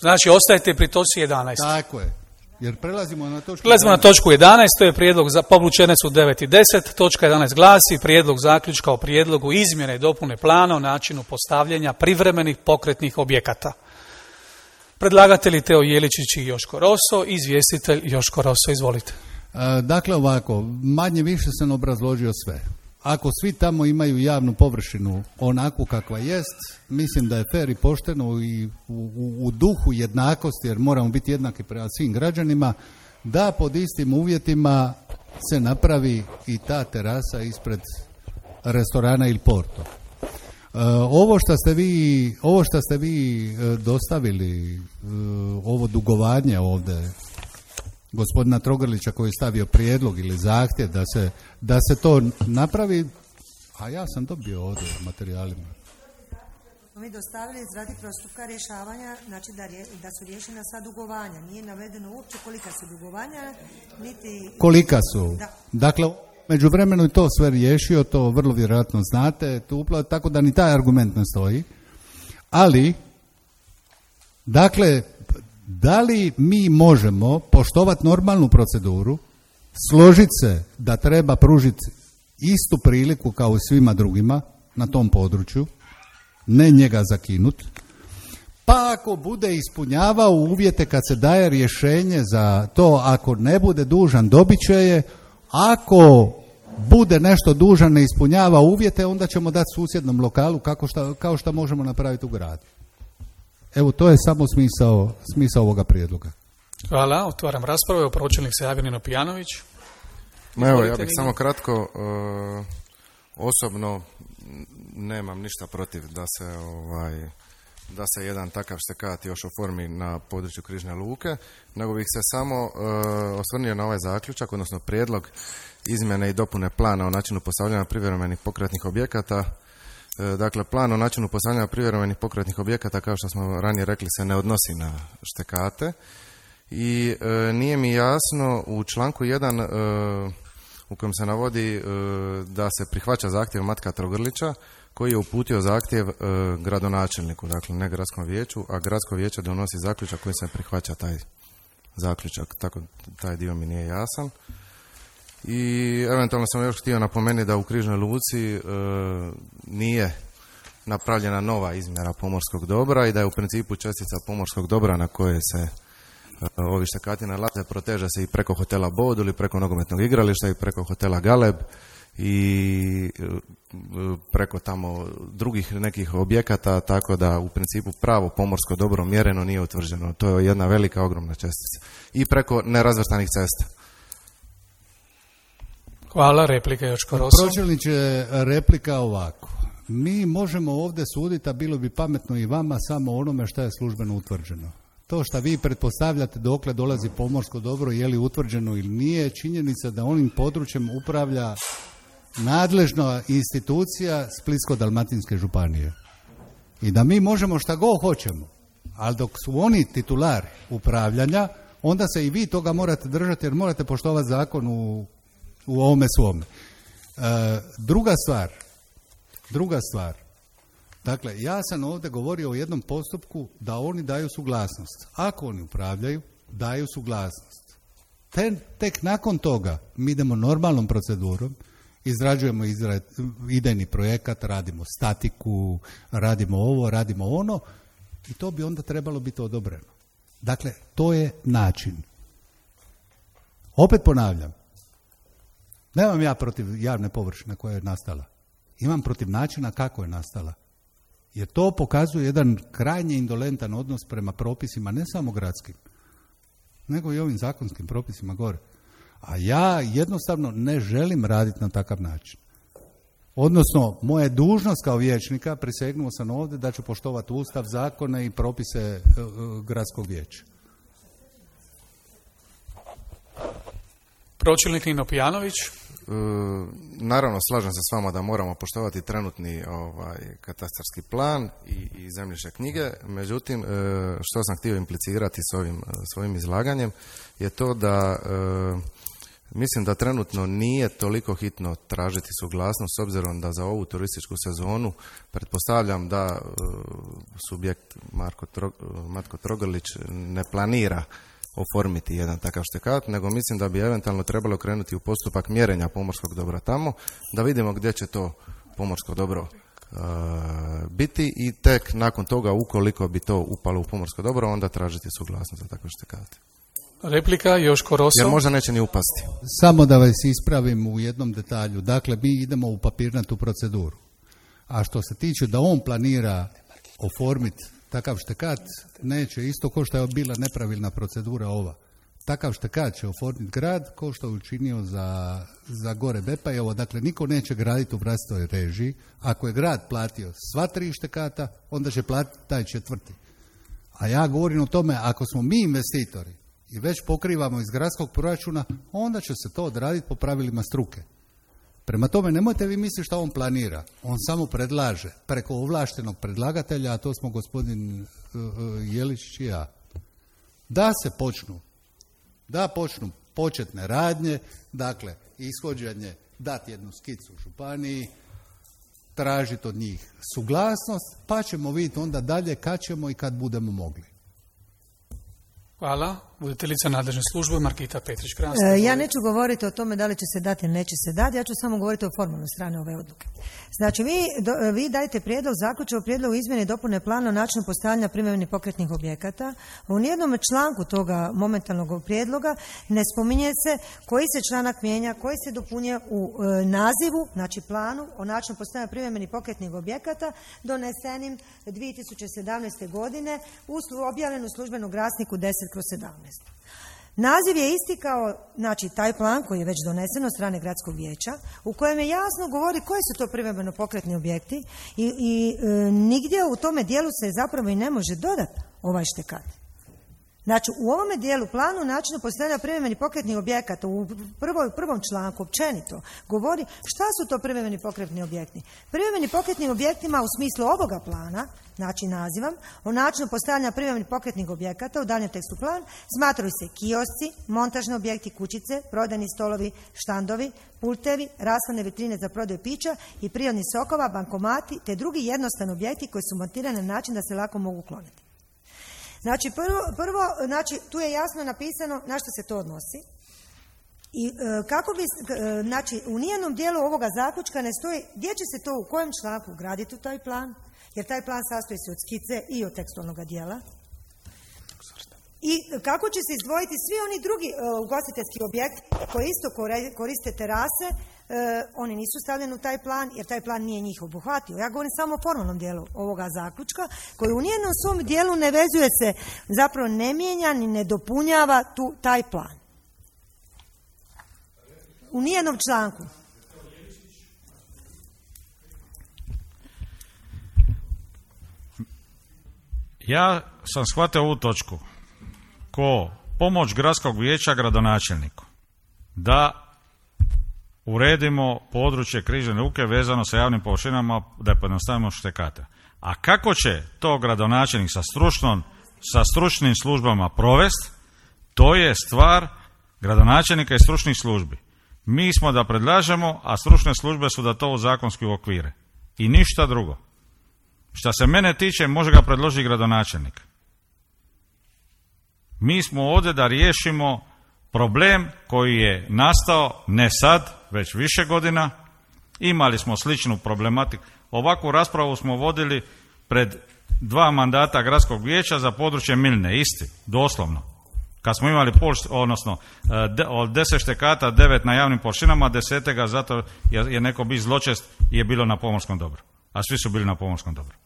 Znači, ostajete pri točci 11. Tako je. Jer prelazimo na točku 11, to je prijedlog, povučene su 9 i 10, točka 11 glasi prijedlog zaključka o prijedlogu izmjene i dopune plana o načinu postavljanja privremenih pokretnih objekata. Predlagatelji Teo Jeličić i Joško Roso, izvjestitelj Joško Roso, izvolite. Dakle ovako, manje više sam obrazložio sve. Ako svi tamo imaju javnu površinu onakvu kakva jest, mislim da je fer i pošteno i u duhu jednakosti, jer moramo biti jednaki prema svim građanima, da pod istim uvjetima se napravi i ta terasa ispred restorana Il Porto. Ovo što ste vi dostavili, ovo dugovanje ovdje gospodina Trogrlića koji je stavio prijedlog ili zahtjev da se to napravi, a ja sam dobio ovdje u materijalima. Smo mi dostavili izradi postupka rješavanja, znači da su riješena sva dugovanja. Nije navedeno uopće kolika su dugovanja, niti... Kolika su? Da. Dakle, međuvremenu je to sve riješio, to vrlo vjerojatno znate, tako da ni taj argument ne stoji. Ali, dakle, da li mi možemo poštovati normalnu proceduru, složiti se da treba pružiti istu priliku kao i svima drugima na tom području, ne njega zakinuti, pa ako bude ispunjavao uvjete kad se daje rješenje za to, ako ne bude dužan dobit će je, ako bude nešto dužan ne ispunjava uvjete, onda ćemo dati susjednom lokalu kao što možemo napraviti u gradu. Evo, to je samo smisao ovoga prijedloga. Hvala, otvaram raspravu. Pročelnik se javio Nino Pijanović. Evo, ja bih samo kratko, osobno nemam ništa protiv da se jedan takav štekat još oformi na području Križne luke, nego bih se samo osvrnio na ovaj zaključak, odnosno prijedlog izmjene i dopune plana o načinu postavljanja privremenih pokretnih objekata. Dakle, plan o načinu postavljanja privremenih pokretnih objekata, kao što smo ranije rekli, se ne odnosi na štekate i nije mi jasno u članku 1 u kojem se navodi da se prihvaća zahtjev Matka Trogrlića koji je uputio zahtjev gradonačelniku, dakle ne gradskom vijeću, a gradsko vijeće donosi zaključak koji se prihvaća taj zaključak, tako taj dio mi nije jasan. I eventualno sam još htio napomenuti da u Križnoj luci nije napravljena nova izmjera pomorskog dobra i da je u principu čestica pomorskog dobra na koje se ovi štekati nalaze proteže se i preko hotela Bod ili preko nogometnog igrališta i preko hotela Galeb i preko tamo drugih nekih objekata, tako da u principu pravo pomorsko dobro mjereno nije utvrđeno. To je jedna velika, ogromna čestica. I preko nerazvrstanih cesta. Hvala, replika Joško Roso. Pročelniče, replika ovako. Mi možemo ovdje suditi, a bilo bi pametno i vama, samo onome što je službeno utvrđeno. To što vi pretpostavljate dokle dolazi pomorsko dobro, je li utvrđeno ili nije, činjenica da onim područjem upravlja nadležna institucija Splitsko-dalmatinske županije. I da mi možemo šta god hoćemo, ali dok su oni titulari upravljanja, onda se i vi toga morate držati, jer morate poštovati zakon u ovome svome. Druga stvar. Dakle, ja sam ovdje govorio o jednom postupku da oni daju suglasnost. Ako oni upravljaju, daju suglasnost. Tek nakon toga mi idemo normalnom procedurom, izrađujemo idejni projekat, radimo statiku, radimo ovo, radimo ono i to bi onda trebalo biti odobreno. Dakle, to je način. Opet ponavljam, nemam ja protiv javne površine koja je nastala. Imam protiv načina kako je nastala. Jer to pokazuje jedan krajnje indolentan odnos prema propisima, ne samo gradskim, nego i ovim zakonskim propisima gore. A ja jednostavno ne želim raditi na takav način. Odnosno, moja dužnost kao vijećnika, prisegnuo sam ovdje da ću poštovati Ustav, zakone i propise gradskog vijeća. Pročelnik Nino Pijanović. Naravno, slažem se s vama da moramo poštovati trenutni katastarski plan i zemljišne knjige, međutim, što sam htio implicirati s ovim svojim izlaganjem je to da Mislim da trenutno nije toliko hitno tražiti suglasnost, s obzirom da za ovu turističku sezonu pretpostavljam da subjekt Matko Trogrlić ne planira oformiti jedan takav štekat, nego mislim da bi eventualno trebalo krenuti u postupak mjerenja pomorskog dobra tamo, da vidimo gdje će to pomorsko dobro biti i tek nakon toga, ukoliko bi to upalo u pomorsko dobro, onda tražiti suglasnost za takav štekat. Replika, Joško Roso. Jer možda neće ni upasti. Samo da vas ispravim u jednom detalju. Dakle, mi idemo u papirnatu proceduru. A što se tiče da on planira oformiti takav štekat, neće, isto kao što je bila nepravilna procedura ova. Takav štekat će oformiti grad, kao što je učinio za gore Bepajevo. Dakle, niko neće graditi u vlastitoj režiji. Ako je grad platio sva 3 štekata, onda će platiti taj 4. A ja govorim o tome, ako smo mi investitori i već pokrivamo iz gradskog proračuna, onda će se to odraditi po pravilima struke. Prema tome, nemojte vi misliti što on planira. On samo predlaže preko ovlaštenog predlagatelja, a to smo gospodin Jeličić i ja, da počnu početne radnje, dakle, ishođenje, dati jednu skicu u županiji, tražiti od njih suglasnost, pa ćemo vidjeti onda dalje kad ćemo i kad budemo mogli. Hvala. Voditeljica nadležne službe Margita Petrić-Kras. Ja neću govoriti o tome da li će se dati ili neće se dati, ja ću samo govoriti o formalnoj strani ove odluke. Znači, vi dajete prijedlog zaključka o prijedlogu izmjene i dopune plana o načinu postavljanja privremenih pokretnih objekata. U nijednom članku toga momentalnog prijedloga ne spominje se koji se članak mijenja, koji se dopunjuje u nazivu, znači planu o načinu postavljanja privremenih pokretnih objekata donesenim 2017. godine objavljen u službenom glasniku 10/17. Naziv je isti kao, znači, taj plan koji je već donesen od strane gradskog vijeća, u kojem je jasno govori koji su to privremeno pokretni objekti i nigdje u tome dijelu se zapravo i ne može dodati ovaj štekat. Znači, u ovome dijelu planu načinu postavljanja privremenih pokretnih objekata u prvom članku općenito govori šta su to privremeni pokretni objekti. Privremeni pokretnim objektima u smislu ovoga plana, znači nazivam, o načinu postavljanja privremenih pokretnih objekata u daljem tekstu plan, smatraju se kiosci, montažni objekti, kućice, prodajni stolovi, štandovi, pultevi, rashladne vitrine za prodaju pića i prirodnih sokova, bankomati te drugi jednostavni objekti koji su montirani na način da se lako mogu ukloniti. Znači, prvo, znači, tu je jasno napisano na što se to odnosi i kako bi, znači, u nijednom dijelu ovoga zaključka ne stoji gdje će se to, u kojem članku ugraditi u taj plan, jer taj plan sastoji se od skice i od tekstualnog dijela. I kako će se izdvojiti svi oni drugi ugostiteljski objekti koji isto koriste terase, oni nisu stavljeni u taj plan jer taj plan nije njih obuhvatio. Ja govorim samo o formalnom dijelu ovoga zaključka koji u nijednom svom dijelu ne vezuje se, zapravo ne mijenja ni ne dopunjava taj plan. U nijednom članku. Ja sam shvatio ovu točku ko pomoć gradskog vijeća gradonačelniku da uredimo područje Križne luke vezano sa javnim površinama, da je pojednostavimo štekata. A kako će to gradonačelnik sa stručnim službama provesti, to je stvar gradonačelnika i stručnih službi. Mi smo da predlažemo, a stručne službe su da to u zakonski okvire. I ništa drugo. Što se mene tiče, može ga predložiti gradonačelnik. Mi smo ovdje da riješimo problem koji je nastao ne sad, već više godina. Imali smo sličnu problematiku. Ovakvu raspravu smo vodili pred 2 mandata gradskog vijeća za područje Milne, isti, doslovno. Kad smo imali od 10 štekata, 9 na javnim površinama, 10 zato je neko bio zločest i je bilo na pomorskom dobru. A svi su bili na pomorskom dobru.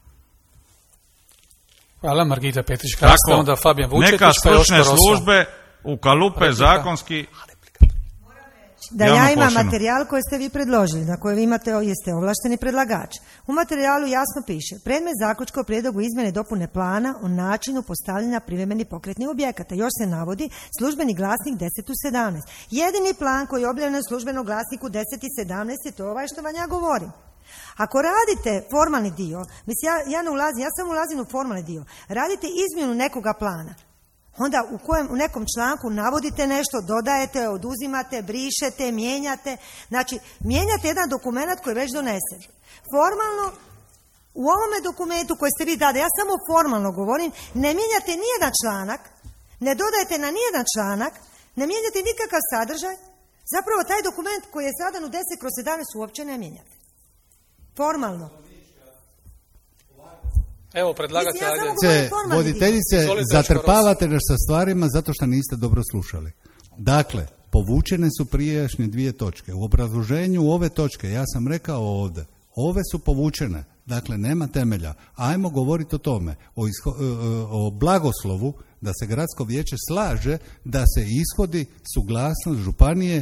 Hvala, Margita Petrić-Kras, onda Fabijan Vučetić. Neka stručne službe ukalupe zakonski. Da ja imam materijal koji ste vi predložili, na koji vi jeste ovlašteni predlagač. U materijalu jasno piše predmet zaključka o prijedlogu izmjene i dopune plana o načinu postavljanja privremenih pokretnih objekata. Još se navodi službeni glasnik 10/17. Jedini plan koji je objavljen u službenom glasniku 10/17 to je ovaj što vam ja govorim. Ako radite formalni dio, mislim ja samo ulazim u formalni dio, radite izmjenu nekoga plana, Onda u nekom članku navodite nešto, dodajete, oduzimate, brišete, mijenjate. Znači, mijenjate jedan dokument koji je već donesen. Formalno, u ovome dokumentu koji ste vi dali, ja samo formalno govorim, ne mijenjate nijedan članak, ne dodajete na nijedan članak, ne mijenjate nikakav sadržaj. Zapravo taj dokument koji je zadan u 10/11 uopće ne mijenjate. Formalno. Evo, predlagatelj, voditeljice, zatrpavate nas sa stvarima zato što niste dobro slušali. Dakle, povučene su prijašnje 2 točke. U obrazloženju ove točke, ja sam rekao ovdje, ove su povučene, dakle nema temelja. Ajmo govoriti o tome, o blagoslovu, da se gradsko vijeće slaže da se ishodi suglasnost županije,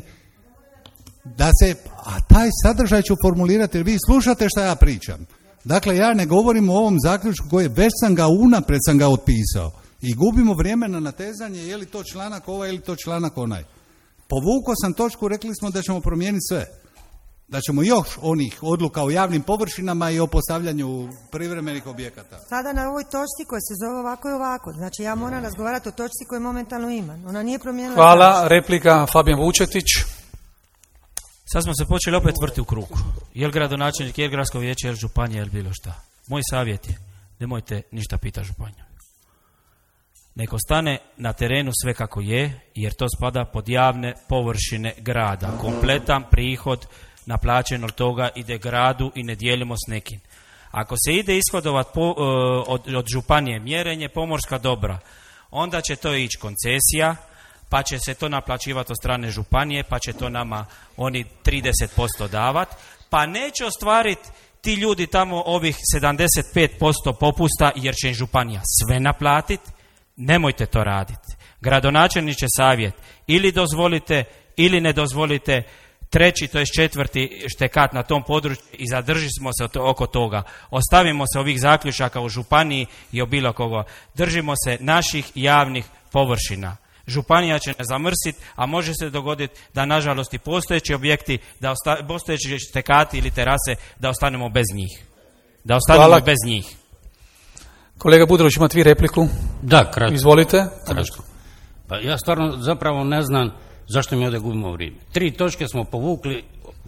a taj sadržaj ću formulirati, jer vi slušate šta ja pričam. Dakle, ja ne govorim o ovom zaključku koji već unaprijed sam ga otpisao i gubimo vrijeme na natezanje je li to članak ovaj ili to članak onaj. Povukao sam točku, rekli smo da ćemo promijeniti sve. Da ćemo još onih odluka o javnim površinama i o postavljanju privremenih objekata. Sada na ovoj točci koja se zove ovako i ovako. Znači ja moram razgovarati o točci koju momentalno imam. Ona nije promijenila. Hvala. Replika Fabijan Vučetić. Sad smo se počeli opet vrti u krugu. Jel gradonačelnik, jel gradsko vijeće, jel županija, jel bilo šta. Moj savjet je, nemojte ništa pita županiju. Nek ostane na terenu sve kako je, jer to spada pod javne površine grada. Kompletan prihod naplaćen od toga ide gradu i ne dijelimo s nekim. Ako se ide ishodovat od županije mjerenje pomorska dobra, onda će to ići koncesija, pa će se to naplaćivati od strane županije, pa će to nama oni 30% davati, pa neće ostvariti ti ljudi tamo ovih 75% popusta jer će im županija sve naplatiti. Nemojte to raditi. Gradonačelniče savjet, ili dozvolite ili ne dozvolite 3. to je 4. štekat na tom području i zadržimo se oko toga. Ostavimo se ovih zaključaka u županiji i o bilo koga. Držimo se naših javnih površina. Županija će ne zamrsiti, a može se dogoditi da nažalost i postojeći objekti, postojeći štekati ili terase, da ostanemo bez njih. Da ostanemo bez njih. Kolega Budrović, imate vi repliku? Da, kratko. Izvolite. Kratko. Pa ja stvarno zapravo ne znam zašto mi ovdje gubimo vrijeme. 3 točke smo povukli,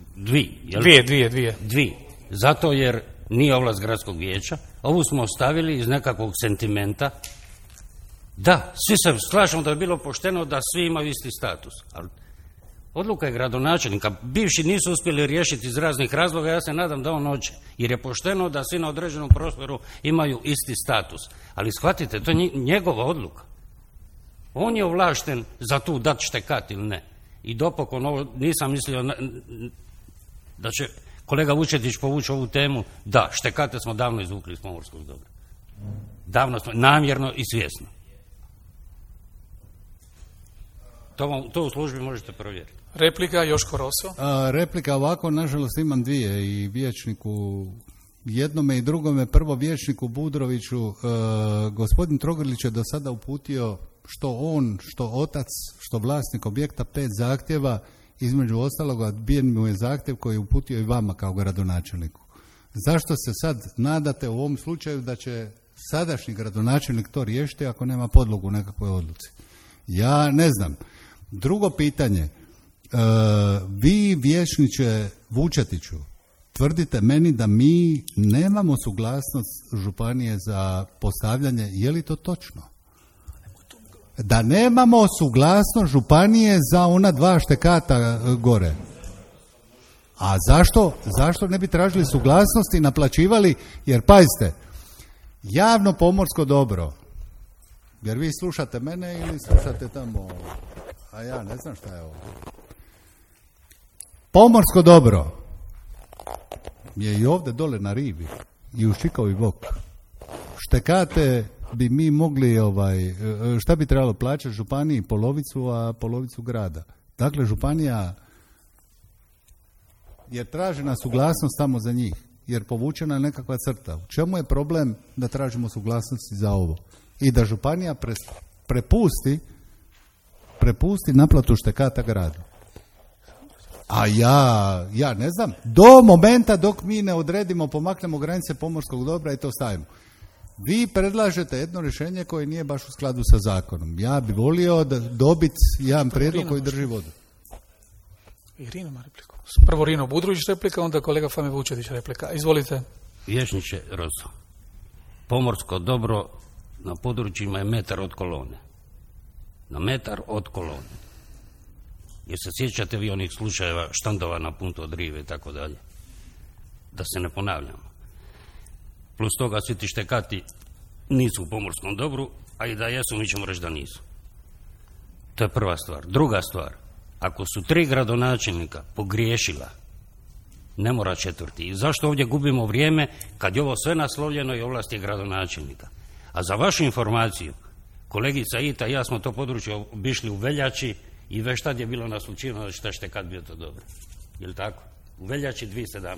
2. Dvije. Zato jer nije ovlast gradskog vijeća. Ovu smo ostavili iz nekakvog sentimenta. Da, svi se slažemo da je bilo pošteno da svi imaju isti status. Ali odluka je gradonačelnika. Bivši nisu uspjeli riješiti iz raznih razloga, ja se nadam da on hoće. Jer je pošteno da svi na određenom prostoru imaju isti status. Ali shvatite, to je njegova odluka. On je ovlašten za tu dat štekat ili ne. I dopokon ovo nisam mislio da će kolega Vučetić povući ovu temu. Da, štekate smo davno izvukli iz pomorskog dobra. Davno smo, namjerno i svjesno. To u službi možete provjeriti. Replika Joško Roso. Replika ovako, nažalost imam 2 i vijećniku jednome i drugome. Prvo vijećniku Budroviću, gospodin Trogrlić je do sada uputio što on, što otac, što vlasnik objekta 5 zahtjeva, između ostaloga odbijen mu je zahtjev koji je uputio i vama kao gradonačelniku. Zašto se sad nadate u ovom slučaju da će sadašnji gradonačelnik to riješiti ako nema podlogu u nekakvoj odluci? Ja ne znam. Drugo pitanje, vi vijećniče Vučetiću tvrdite meni da mi nemamo suglasnost županije za postavljanje, je li to točno? Da nemamo suglasnost županije za ona 2 štekata gore. A zašto ne bi tražili suglasnost i naplaćivali, jer pazite, javno pomorsko dobro, jer vi slušate mene ili slušate tamo, a ja ne znam šta je ovo. Pomorsko dobro je i ovdje dole na rivi i u Šikovi Vok. Štekate bi mi mogli, šta bi trebalo plaćati županiji polovicu, a polovicu grada. Dakle, županija je tražena suglasnost tamo za njih, jer povučena je nekakva crta. U čemu je problem da tražimo suglasnosti za ovo? I da županija prepusti naplatu štekata gradu. A ja ne znam, do momenta dok mi ne odredimo, pomaknemo granice pomorskog dobra i to stavimo. Vi predlažete jedno rješenje koje nije baš u skladu sa zakonom. Ja bi volio da dobiti jedan prijedlog koji drži vodu. I Rino ima repliku. Prvo Rino Budrović replika, onda kolega Fame Vučetić replika. Izvolite. Vječniče Rozo, pomorsko dobro na područjima je metar od kolone. Na metar od kolone. Jer se sjećate vi onih slučajeva štandova na Puntu od Rive i tako dalje. Da se ne ponavljamo. Plus toga svi ti štekati nisu u pomorskom dobru, a i da jesu mi ćemo reći da nisu. To je prva stvar. Druga stvar, ako su 3 gradonačelnika pogriješila, ne mora 4. I zašto ovdje gubimo vrijeme kad je ovo sve naslovljeno i ovlasti gradonačelnika? A za vašu informaciju, kolegica Ita i ja smo to područje obišli u veljači i već tad je bilo naslučivano da će štekat bio to dobro. Je li tako? U veljači 2017.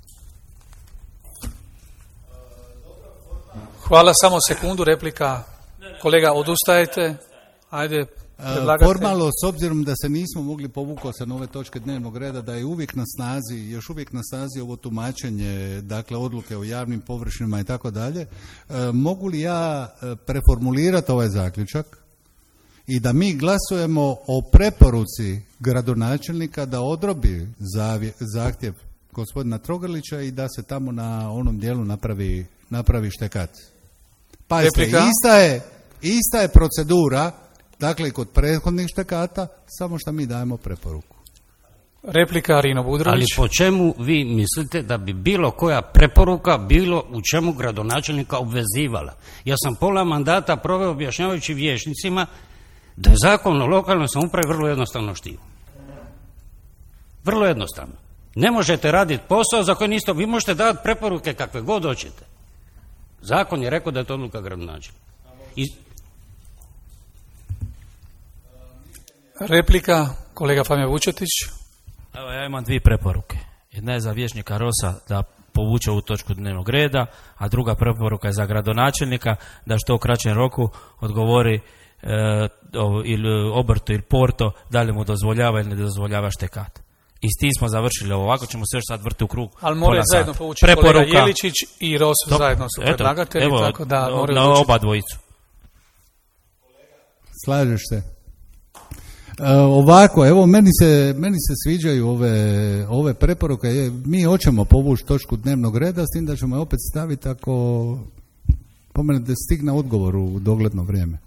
Hvala, samo sekundu, replika. Kolega, odustajete? Ajde, predlagatelj. Formalno, s obzirom da se nismo mogli povukao sa nove točke dnevnog reda, da je uvijek na snazi, još uvijek na snazi ovo tumačenje, dakle odluke o javnim površinama i tako dalje, mogu li ja preformulirati ovaj zaključak i da mi glasujemo o preporuci gradonačelnika da odrobi zahtjev gospodina Trogrlića i da se tamo na onom dijelu napravi štekat. Pazite, ista je procedura, dakle kod prethodnih štekata, samo što mi dajemo preporuku. Replika Rino Budrović. Ali po čemu vi mislite da bi bilo koja preporuka bilo u čemu gradonačelnika obvezivala? Ja sam pola mandata proveo objašnjavajući vijećnicima da je zakon o lokalnoj samoupravi vrlo jednostavno štivo. Vrlo jednostavno. Ne možete raditi posao za koji niste, vi možete davati preporuke kakve god hoćete. Zakon je rekao da je to odluka gradonačelnika. Replika, kolega Fame Vučetić. Evo, ja imam 2 preporuke. Jedna je za vijećnika Rosa da povuče ovu točku dnevnog reda, a druga preporuka je za gradonačelnika da što u kraćem roku odgovori ili obrtu ili porto da li mu dozvoljava ili ne dozvoljava štekat. I s tim smo završili ovo. Ovako ćemo se još sad vrti u krug. Ali moraju zajedno povući kolega Jeličić i Ros zajedno su predlagatelji. Evo, tako da na oba dvojicu. Slažeš se? Ovako, evo meni se sviđaju ove preporuke. Mi hoćemo povući točku dnevnog reda, s tim da ćemo je opet staviti ako pomene da stigne odgovor u dogledno vrijeme.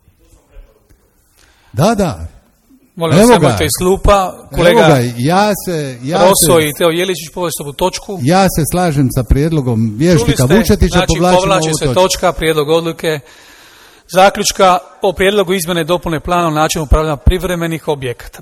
Da. Molim vas, nemojte iz klupa. Kolega Roso i Teo Jeličić povesti ovu točku. Ja se slažem sa prijedlogom vježnika Vučetića. Znači, povlači se točka, prijedlog odluke zaključka o prijedlogu izmjene i dopune plana o načinu upravljanja privremenih objekata.